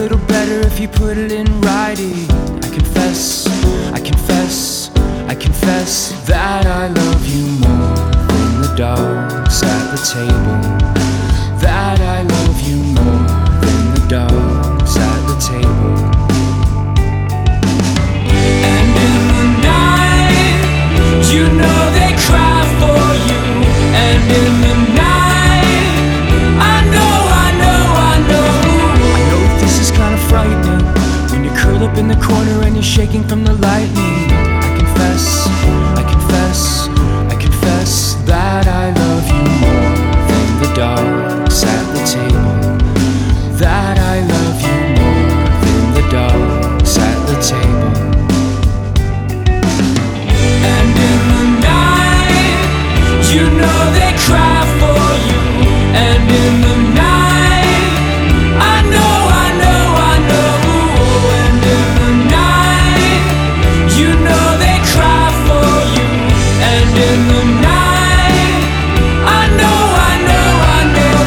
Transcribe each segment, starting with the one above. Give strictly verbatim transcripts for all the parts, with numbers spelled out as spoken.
little better if you put it in writing. I confess, I confess, I confess that I love you more than the dogs at the table. That I love you more than the dogs at the table. And in the night, you know they cry for you. And in the night, I know, I know, I know. I know that this is kind of frightening when you're curled up in the corner and you're shaking from the lightning. I confess, I confess, I confess that I love you more than the dogs at the table. That I love you more than the dogs at the table. And in the night, you know they cry for you. And in the night, I know, I know, I know. And in the night, you know they cry for you. And in the night, I know, I know, I know.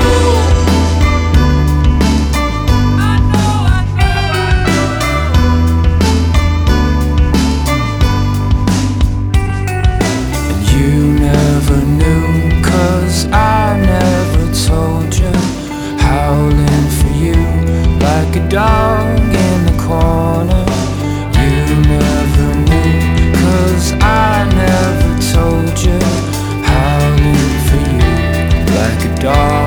I know, I know. And you never knew, 'cause I never told you. Howling for you like a dog in the corner. You never knew, 'cause I never told you. Howling for you like a dog